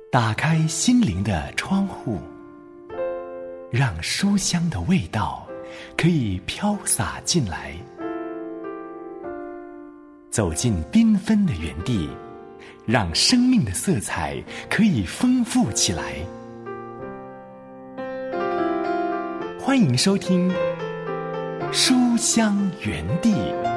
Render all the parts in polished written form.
打开心灵的窗户，让书香的味道可以飘洒进来。走进缤纷的园地，让生命的色彩可以丰富起来。欢迎收听书香园地。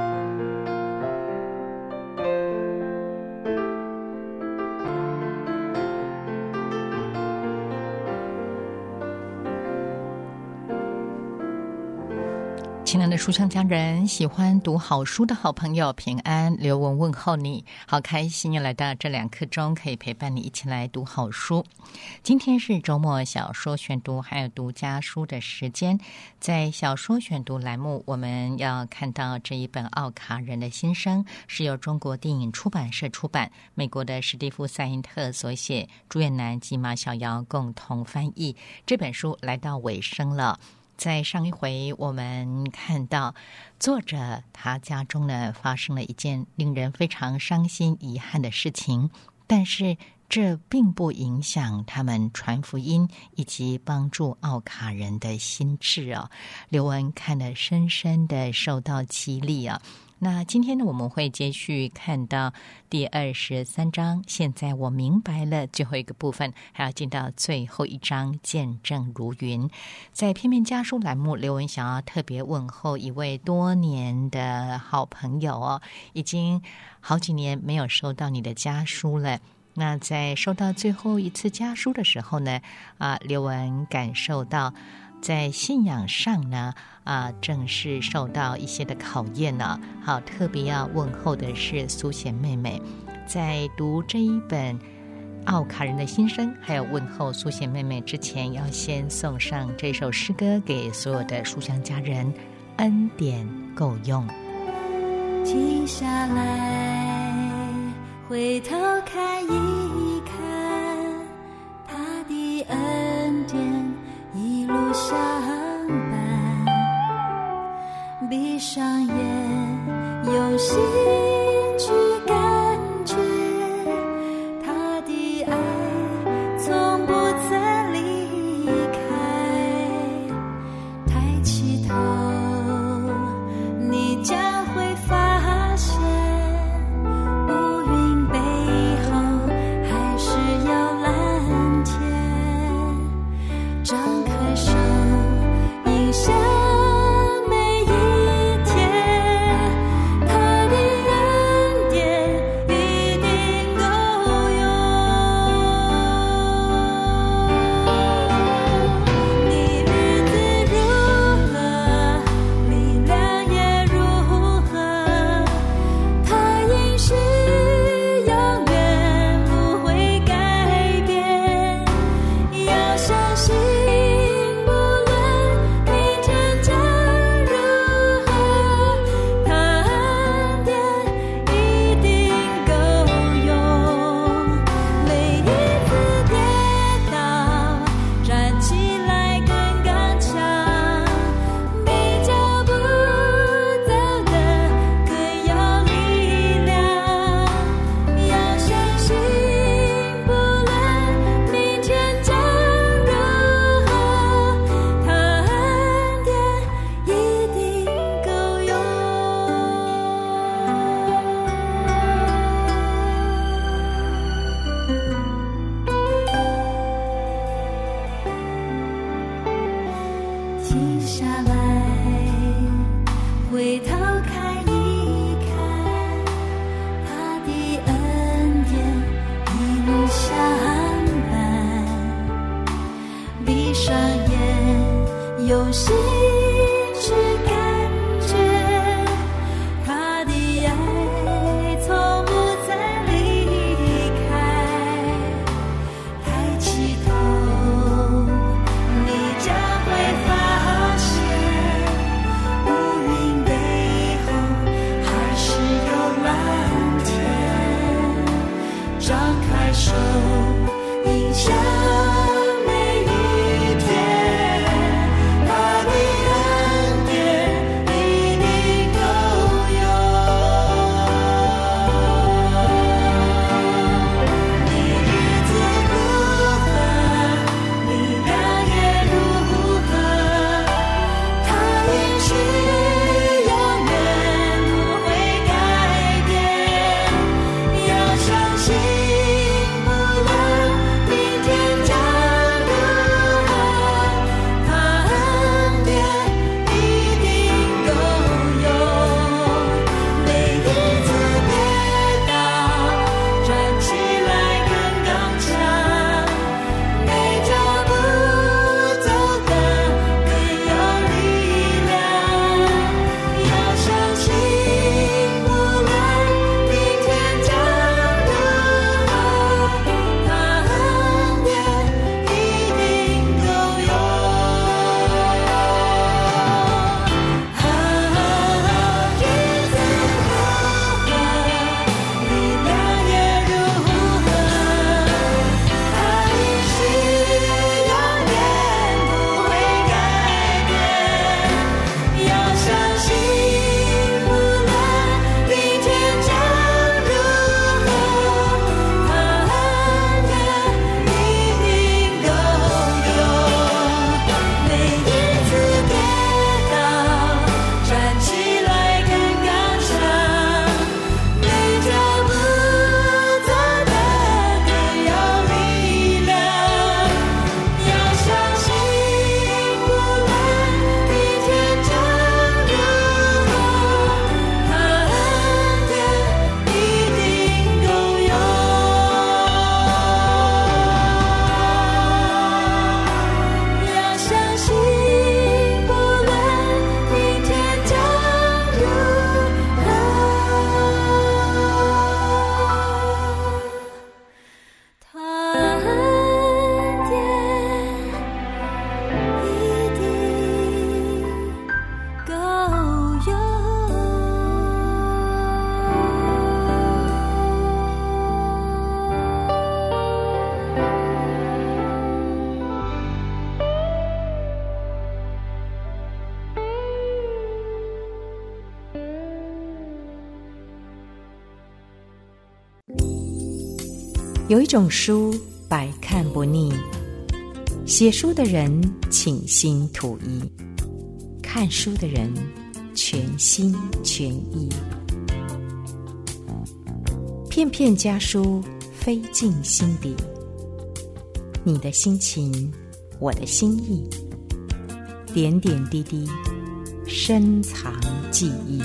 亲爱的书香家人，喜欢读好书的好朋友，平安，刘文问候你，好开心又来到这2刻钟，可以陪伴你一起来读好书。今天是周末小说选读还有独家书的时间，在小说选读栏目，我们要看到这一本《奥卡人的心声》，是由中国电影出版社出版，美国的史蒂夫·塞因特所写，朱彦南及马小瑶共同翻译。这本书来到尾声了。在上一回我们看到作者他家中呢发生了一件令人非常伤心遗憾的事情，但是这并不影响他们传福音以及帮助奥卡人的心志哦。刘文看得深深的受到激励啊。那今天呢，我们会接续看到第23章，现在我明白了，最后一个部分还要进到最后一章，见证如云。在片面家书栏目，刘文想要特别问候一位多年的好朋友哦，已经好几年没有收到你的家书了。那在收到最后一次家书的时候呢，刘文感受到在信仰上呢，正是受到一些的考验呢。好，特别要问候的是苏贤妹妹，在读这一本《奥卡人的心声》还有问候苏贤妹妹之前，要先送上这首诗歌给所有的书香家人，恩典够用。 停下来，回头看一看，他的恩典一路相伴，闭上眼，用心去感觉，他的爱从不曾离开。抬起头，你将会发现，乌云背后还是有蓝天。张开手，迎向每一天，他的恩典一定够用。你日子如何，力量也如何，他应许永远不会改变。要相信，不论明天将如何，他恩典一定够用。每一次跌倒，站起来更刚强，比脚步走得更有力量。要相信，不论明天将如何，他恩典一定够用。停下来，回头看一看，他的恩典一路相伴，闭上眼，用心去感觉，他的爱从不曾离开。抬起头，你将会发现，乌云背后还是有蓝天。张开手，迎向每一天，他的恩典一定够用。你日子如恩典一定够用。 有一种书百看不腻，写书的人倾心吐意，看书的人全心全意。片片家书飞进心底，你的心情，我的心意，点点滴滴深藏记忆。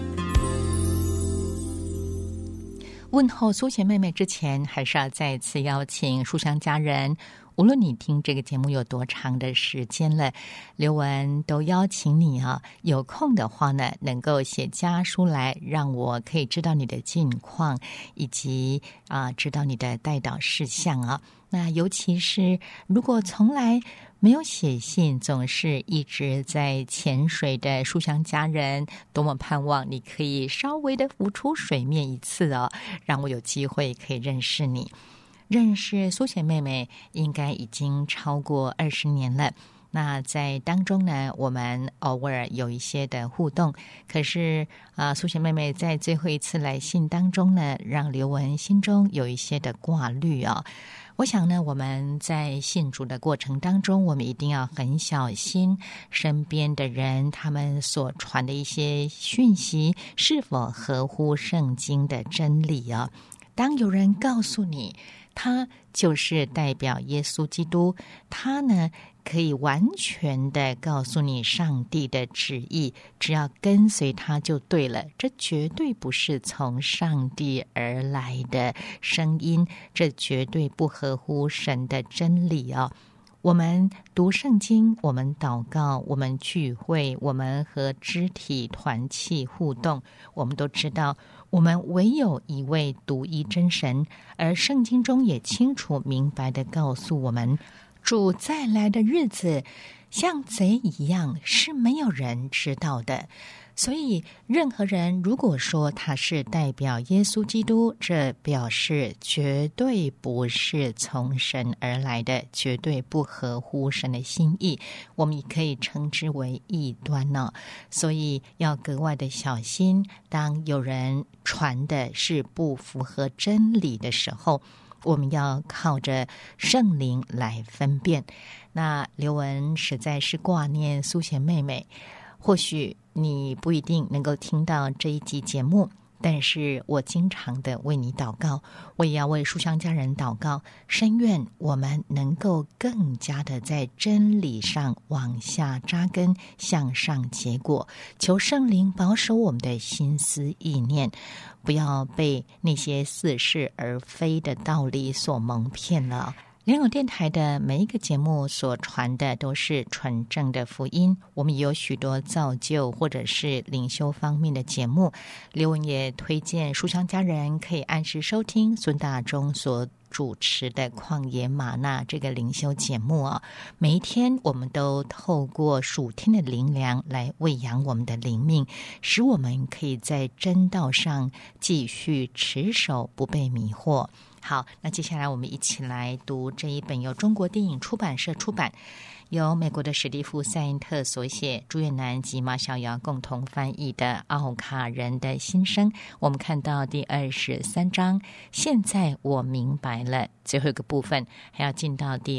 问候苏贤妹妹之前，还是要再次邀请书香家人，无论你听这个节目有多长的时间了，刘文都邀请你有空的话呢，能够写家书来，让我可以知道你的近况，以及知道你的代祷事项那尤其是如果从来没有写信，总是一直在潜水的书香家人，多么盼望你可以稍微的浮出水面一次让我有机会可以认识你。认识苏贤妹妹应该已经超过20年了，那在当中呢，我们偶尔有一些的互动，可是苏贤妹妹在最后一次来信当中呢，让刘文心中有一些的挂虑我想呢，我们在信主的过程当中，我们一定要很小心身边的人他们所传的一些讯息是否合乎圣经的真理当有人告诉你他就是代表耶稣基督，他呢可以完全的告诉你上帝的旨意，只要跟随他就对了，这绝对不是从上帝而来的声音，这绝对不合乎神的真理我们读圣经，我们祷告，我们聚会，我们和肢体团契互动，我们都知道我们唯有一位独一真神，而圣经中也清楚明白地告诉我们，主再来的日子像贼一样，是没有人知道的。所以任何人如果说他是代表耶稣基督，这表示绝对不是从神而来的，绝对不合乎神的心意，我们也可以称之为异端所以要格外的小心，当有人传的是不符合真理的时候，我们要靠着圣灵来分辨。那刘文实在是挂念苏贤妹妹，或许你不一定能够听到这一集节目，但是我经常的为你祷告，我也要为书香家人祷告，深愿我们能够更加的在真理上往下扎根，向上结果。求圣灵保守我们的心思意念，不要被那些似是而非的道理所蒙骗了。联友电台的每一个节目所传的都是纯正的福音，我们也有许多造就或者是灵修方面的节目，刘文也推荐书香家人可以按时收听孙大中所主持的旷野吗哪这个灵修节目每一天我们都透过属天的灵粮来喂养我们的灵命，使我们可以在真道上继续持守，不被迷惑。好，那接下来我们一起来读这一本由中国电影出版社出版，由美国的史蒂夫·塞因特所写，朱月南及马小瑶共同翻译的《奥卡人的心声》。我们看到第23章，现在我明白了，最后一个部分还要进到第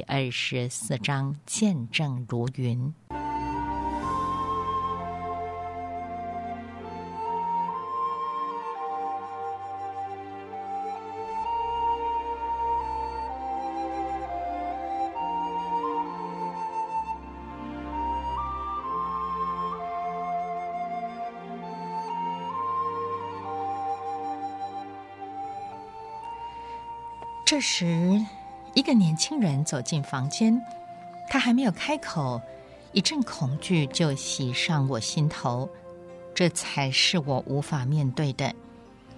24章，见证如云。这时，一个年轻人走进房间，他还没有开口，一阵恐惧就袭上我心头，这才是我无法面对的。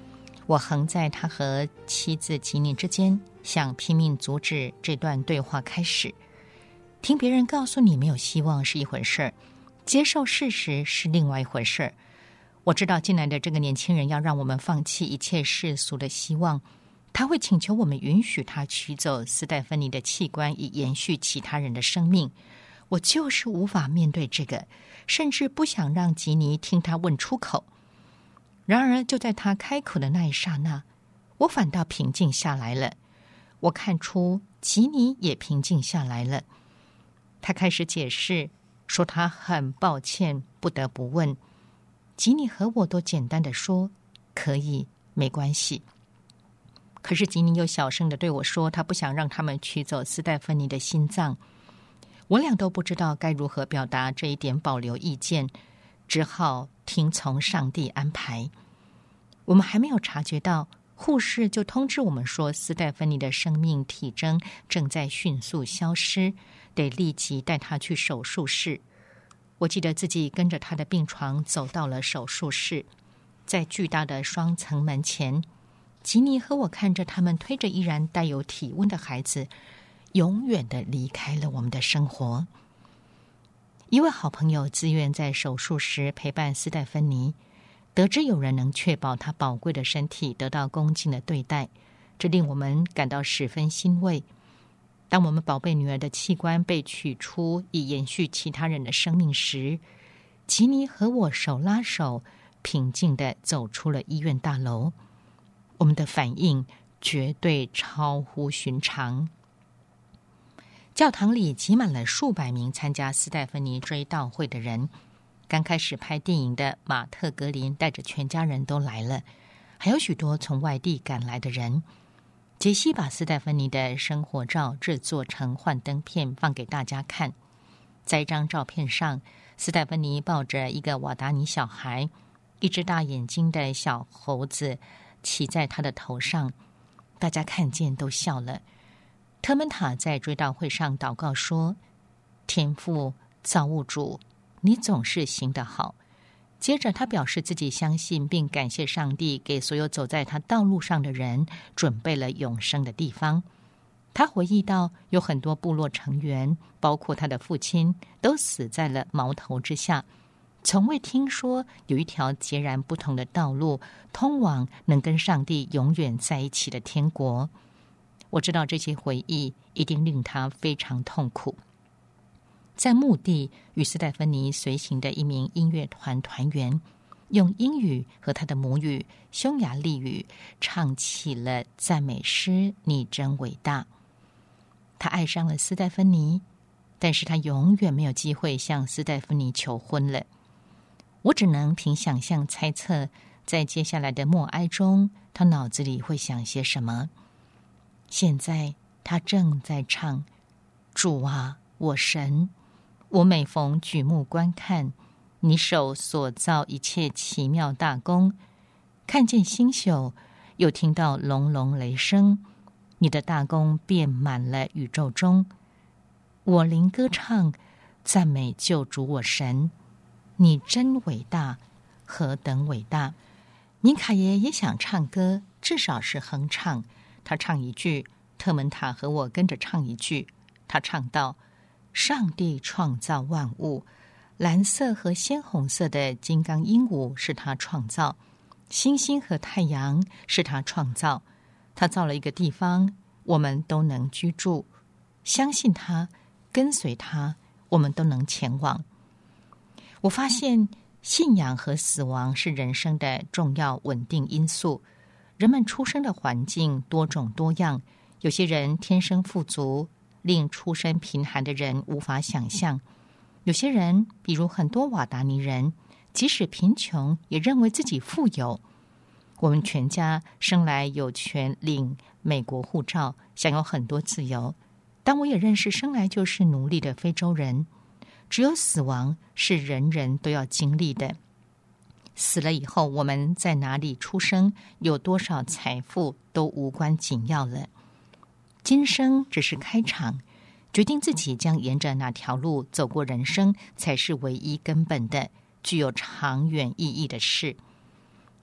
我横在他和妻子吉尼之间，想拼命阻止这段对话开始。听别人告诉你没有希望是一回事儿，接受事实是另外一回事儿。我知道进来的这个年轻人要让我们放弃一切世俗的希望，他会请求我们允许他取走斯戴芬妮的器官，以延续其他人的生命。我就是无法面对这个，甚至不想让吉尼听他问出口。然而就在他开口的那一刹那，我反倒平静下来了。我看出吉尼也平静下来了。他开始解释，说他很抱歉不得不问。吉尼和我都简单的说可以，没关系。可是吉尼又小声的对我说，他不想让他们取走斯戴芬妮的心脏。我俩都不知道该如何表达这一点保留意见，只好听从上帝安排。我们还没有察觉到，护士就通知我们说，斯戴芬妮的生命体征正在迅速消失，得立即带她去手术室。我记得自己跟着她的病床走到了手术室，在巨大的双层门前，吉尼和我看着他们推着依然带有体温的孩子，永远的离开了我们的生活。一位好朋友自愿在手术时陪伴斯戴芬妮，得知有人能确保她宝贵的身体得到恭敬的对待，这令我们感到十分欣慰。当我们宝贝女儿的器官被取出以延续其他人的生命时，吉尼和我手拉手平静地走出了医院大楼。我们的反应绝对超乎寻常。教堂里挤满了数百名参加斯戴芬妮追悼会的人。刚开始拍电影的马特·格林带着全家人都来了，还有许多从外地赶来的人。杰西把斯戴芬妮的生活照制作成幻灯片放给大家看。在一张照片上，斯戴芬妮抱着一个瓦达尼小孩，一只大眼睛的小猴子骑在他的头上，大家看见都笑了。特门塔在追悼会上祷告说，天父造物主，你总是行得好。接着他表示自己相信并感谢上帝给所有走在他道路上的人准备了永生的地方。他回忆到有很多部落成员，包括他的父亲，都死在了矛头之下，从未听说有一条截然不同的道路通往能跟上帝永远在一起的天国。我知道这些回忆一定令他非常痛苦。在墓地与斯戴芬妮随行的一名音乐团团员，用英语和他的母语匈牙利语唱起了赞美诗，你真伟大。他爱上了斯戴芬妮，但是他永远没有机会向斯戴芬妮求婚了。我只能凭想象猜测，在接下来的默哀中，他脑子里会想些什么。现在他正在唱，主啊，我神，我每逢举目观看你手所造一切奇妙大功，看见星宿，又听到隆隆雷声，你的大功遍满了宇宙中。我灵歌唱，赞美救主我神，你真伟大，何等伟大。尼卡耶也想唱歌，至少是哼唱。他唱一句，特门塔和我跟着唱一句。他唱道，上帝创造万物，蓝色和鲜红色的金刚鹦鹉是他创造，星星和太阳是他创造。他造了一个地方，我们都能居住。相信他，跟随他，我们都能前往。我发现信仰和死亡是人生的重要稳定因素。人们出生的环境多种多样，有些人天生富足，令出身贫寒的人无法想象。有些人，比如很多瓦达尼人，即使贫穷也认为自己富有。我们全家生来有权领美国护照，享有很多自由，但我也认识生来就是奴隶的非洲人。只有死亡是人人都要经历的。死了以后，我们在哪里出生，有多少财富都无关紧要了。今生只是开场，决定自己将沿着哪条路走过人生，才是唯一根本的、具有长远意义的事。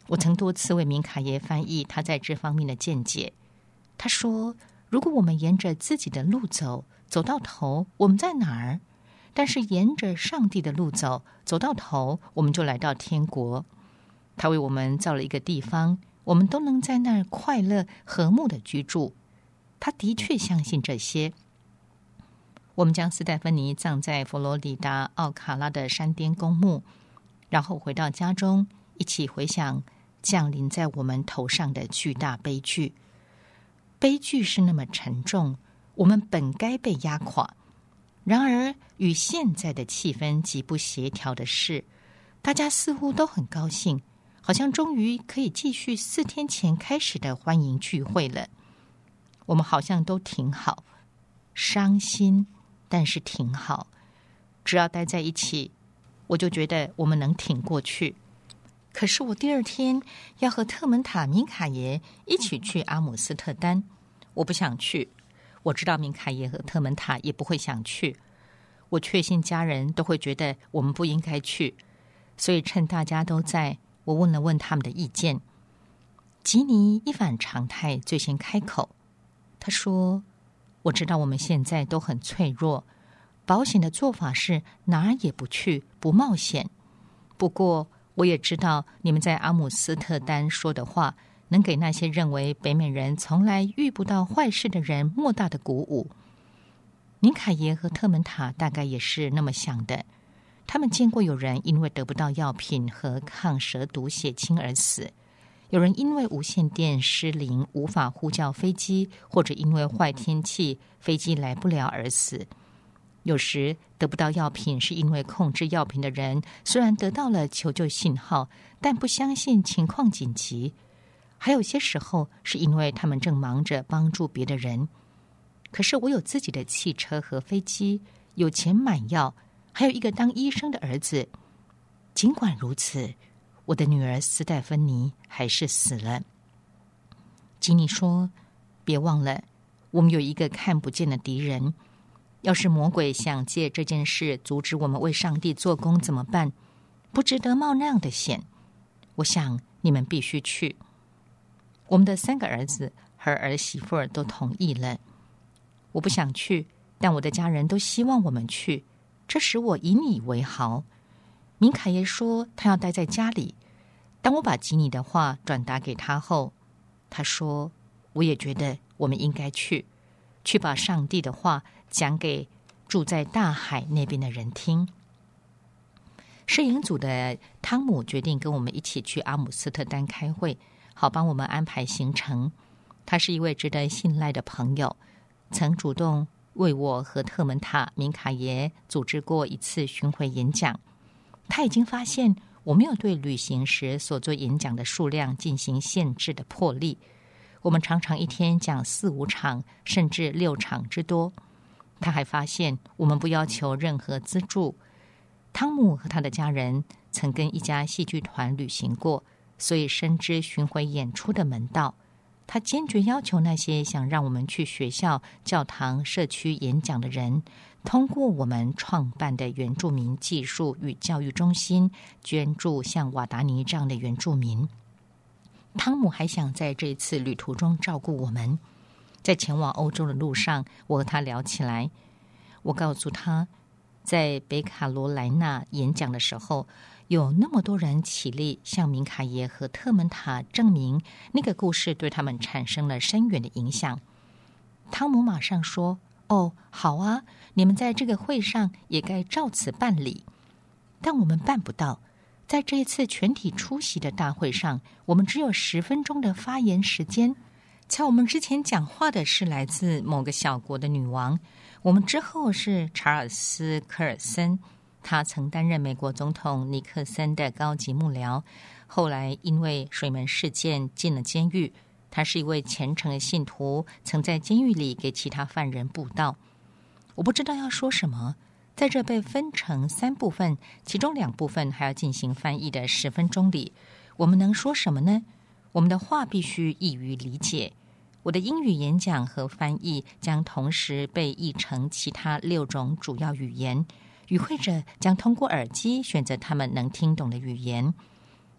我曾多次为明卡耶翻译他在这方面的见解。他说，如果我们沿着自己的路走，走到头，我们在哪儿？但是沿着上帝的路走，走到头，我们就来到天国。他为我们造了一个地方，我们都能在那儿快乐和睦的居住。他的确相信这些。我们将斯戴芬妮葬在佛罗里达奥卡拉的山巅公墓，然后回到家中，一起回想降临在我们头上的巨大悲剧。悲剧是那么沉重，我们本该被压垮。然而与现在的气氛极不协调的是，大家似乎都很高兴，好像终于可以继续4天前开始的欢迎聚会了。我们好像都挺好，伤心，但是挺好。只要待在一起，我就觉得我们能挺过去。可是我第2天要和特门塔明卡耶一起去阿姆斯特丹，我不想去。我知道明卡耶和特门塔也不会想去，我确信家人都会觉得我们不应该去，所以趁大家都在，我问了问他们的意见。吉尼一反常态，最先开口。他说，我知道我们现在都很脆弱，保险的做法是哪儿也不去，不冒险。不过我也知道你们在阿姆斯特丹说的话能给那些认为北美人从来遇不到坏事的人莫大的鼓舞。明卡耶和特门塔大概也是那么想的。他们见过有人因为得不到药品和抗蛇毒血清而死，有人因为无线电失灵无法呼叫飞机，或者因为坏天气飞机来不了而死。有时得不到药品是因为控制药品的人虽然得到了求救信号，但不相信情况紧急。还有些时候是因为他们正忙着帮助别的人。可是我有自己的汽车和飞机，有钱买药，还有一个当医生的儿子。尽管如此，我的女儿斯戴芬妮还是死了。吉尼说，别忘了，我们有一个看不见的敌人。要是魔鬼想借这件事阻止我们为上帝做工怎么办？不值得冒那样的险。我想你们必须去。我们的3个儿子和儿媳妇儿都同意了。我不想去，但我的家人都希望我们去，这使我以你为豪。明卡耶说他要待在家里。当我把吉尼的话转达给他后，他说，我也觉得我们应该去把上帝的话讲给住在大海那边的人听。摄影组的汤姆决定跟我们一起去阿姆斯特丹开会，好帮我们安排行程。他是一位值得信赖的朋友，曾主动为我和特门塔明卡耶组织过一次巡回演讲。他已经发现我没有对旅行时所做演讲的数量进行限制的魄力。我们常常一天讲4、5场，甚至6场之多。他还发现我们不要求任何资助。汤姆和他的家人曾跟一家戏剧团旅行过，所以深知巡回演出的门道。他坚决要求那些想让我们去学校、教堂、社区演讲的人，通过我们创办的原住民技术与教育中心捐助像瓦达尼这样的原住民。汤姆还想在这一次旅途中照顾我们。在前往欧洲的路上，我和他聊起来。我告诉他，在北卡罗来纳演讲的时候，有那么多人起立向明卡耶和特门塔证明那个故事对他们产生了深远的影响。汤姆马上说，哦，好啊，你们在这个会上也该照此办理。但我们办不到。在这一次全体出席的大会上，我们只有10分钟的发言时间。在我们之前讲话的是来自某个小国的女王，我们之后是查尔斯·科尔森，他曾担任美国总统尼克森的高级幕僚，后来因为水门事件进了监狱。他是一位虔诚的信徒，曾在监狱里给其他犯人布道。我不知道要说什么，在这被分成3部分，其中2部分还要进行翻译的10分钟里，我们能说什么呢？我们的话必须易于理解。我的英语演讲和翻译将同时被译成其他6种主要语言，与会者将通过耳机选择他们能听懂的语言。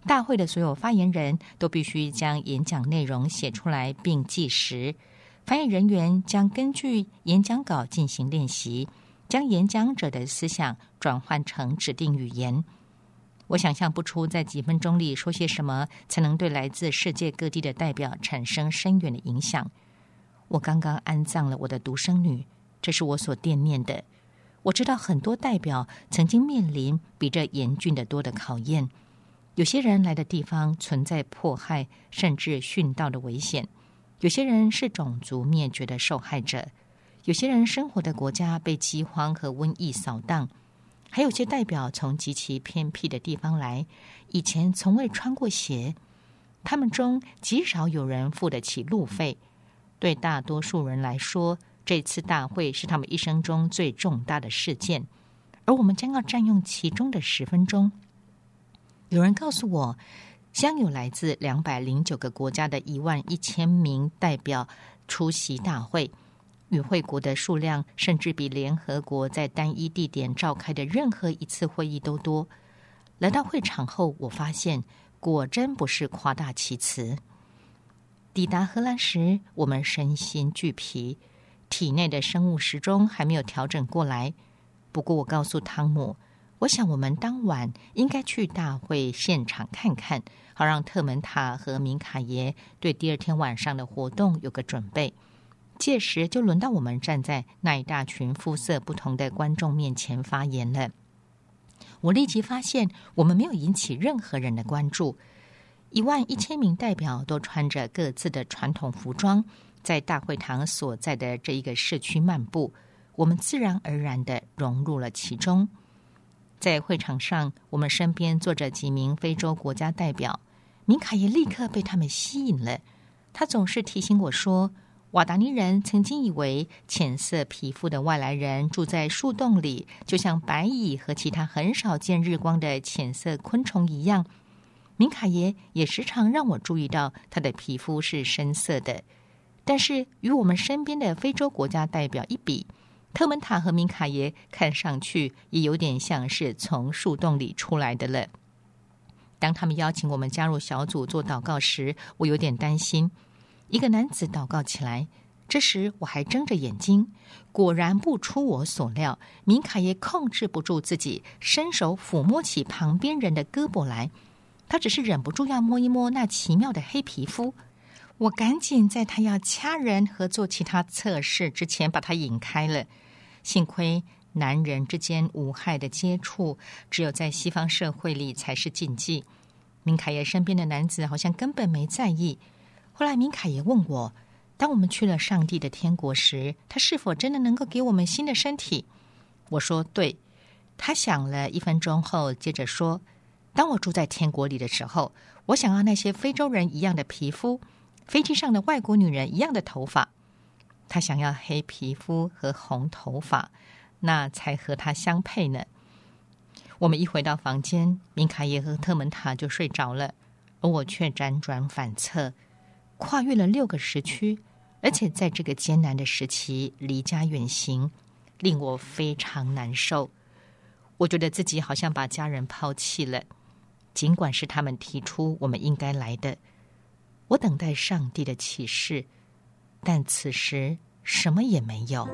大会的所有发言人都必须将演讲内容写出来并计时，翻译人员将根据演讲稿进行练习，将演讲者的思想转换成指定语言。我想象不出在几分钟里说些什么才能对来自世界各地的代表产生深远的影响。我刚刚安葬了我的独生女，这是我所惦念的。我知道很多代表曾经面临比这严峻得多的考验，有些人来的地方存在迫害甚至殉道的危险，有些人是种族灭绝的受害者，有些人生活的国家被饥荒和瘟疫扫荡，还有些代表从极其偏僻的地方来，以前从未穿过鞋，他们中极少有人付得起路费。对大多数人来说，这次大会是他们一生中最重大的事件，而我们将要占用其中的10分钟。有人告诉我，将有来自209个国家的11000名代表出席大会，与会国的数量甚至比联合国在单一地点召开的任何一次会议都多。来到会场后，我发现果真不是夸大其词。抵达荷兰时，我们身心俱疲，体内的生物时钟还没有调整过来。不过我告诉汤姆，我想我们当晚应该去大会现场看看，好让特门塔和明卡耶对第二天晚上的活动有个准备。届时就轮到我们站在那一大群肤色不同的观众面前发言了。我立即发现我们没有引起任何人的关注。11000名代表都穿着各自的传统服装，在大会堂所在的这一个市区漫步，我们自然而然地融入了其中。在会场上，我们身边坐着几名非洲国家代表，明卡也立刻被他们吸引了。他总是提醒我说，瓦达尼人曾经以为浅色皮肤的外来人住在树洞里，就像白蚁和其他很少见日光的浅色昆虫一样。明卡耶也时常让我注意到他的皮肤是深色的，但是与我们身边的非洲国家代表一比，特门塔和明卡耶看上去也有点像是从树洞里出来的了。当他们邀请我们加入小组做祷告时，我有点担心。一个男子祷告起来，这时我还睁着眼睛，果然不出我所料，明卡耶控制不住自己，伸手抚摸起旁边人的胳膊来。他只是忍不住要摸一摸那奇妙的黑皮肤，我赶紧在他要掐人和做其他测试之前把他引开了。幸亏男人之间无害的接触，只有在西方社会里才是禁忌。明凯耶身边的男子好像根本没在意。后来明凯耶问我，当我们去了上帝的天国时，他是否真的能够给我们新的身体？我说对。他想了1分钟后接着说，当我住在天国里的时候，我想要那些非洲人一样的皮肤，飞机上的外国女人一样的头发。他想要黑皮肤和红头发，那才和他相配呢。我们一回到房间，明卡耶和特门塔就睡着了，而我却辗转反侧，跨越了6个时区，而且在这个艰难的时期离家远行，令我非常难受。我觉得自己好像把家人抛弃了，尽管是他们提出我们应该来的。我等待上帝的启示，但此时什么也没有。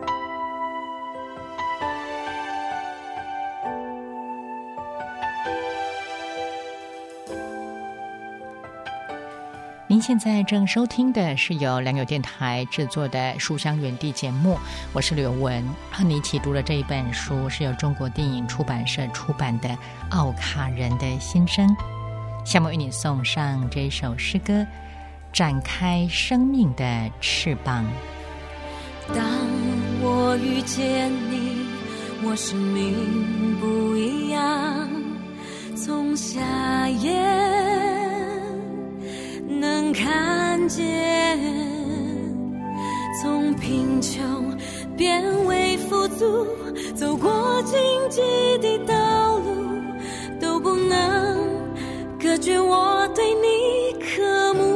您现在正收听的是由良友电台制作的书香园地节目，我是刘文，和你一起读了这一本书，是由中国电影出版社出版的《奥卡人的心声》。下面为你送上这首诗歌，展开生命的翅膀。 当我遇见你，我生命不一样，从夏夜能看见，从贫穷变为富足，走过荆棘的道路，都不能隔绝我对你渴慕。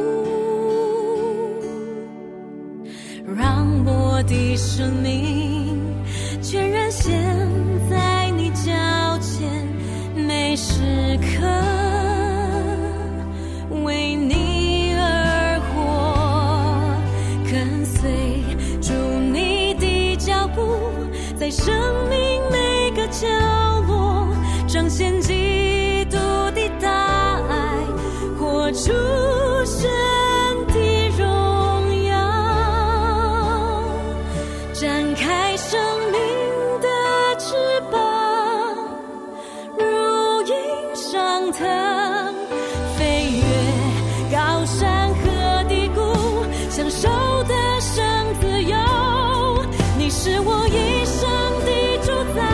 让我的生命全然陷在你脚前，每时刻在生命每个角落彰显基督的大爱，活出神的荣耀，展开生命的翅膀，如鹰上腾，飞越高山和低谷，享受的生自由。你是我一生的主宰，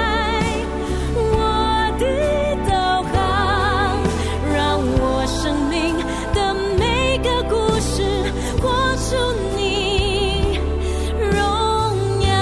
我的导航，让我生命的每个故事活出你荣耀，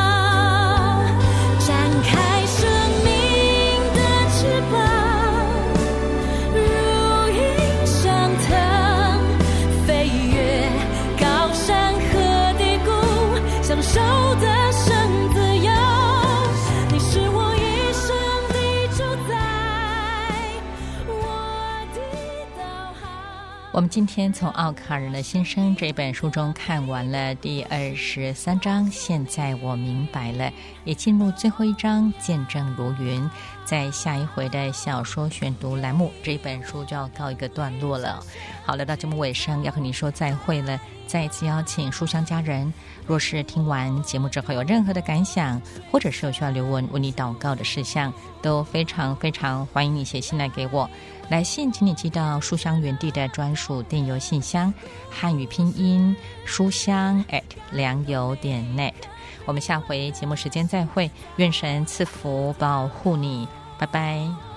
展开生命的翅膀，如鹰上腾，飞越高山和低谷，享受的生自由。你是我一生的主宰，我的导航。 我们今天从奥卡人的心声这本书中看完了第23章，现在我明白了，也进入最后一章，见证如云。在下一回的小说选读栏目，这本书就要告一个段落了。好，来到节目尾声，要和你说再会了。再一次邀请书香家人，若是听完节目之后有任何的感想，或者是有需要留文为你祷告的事项，都非常非常欢迎你写信来给我。来信请你寄到书香园地的专属电邮信箱，汉语拼音书香@良友.net。我们下回节目时间再会，愿神赐福保护你，拜拜。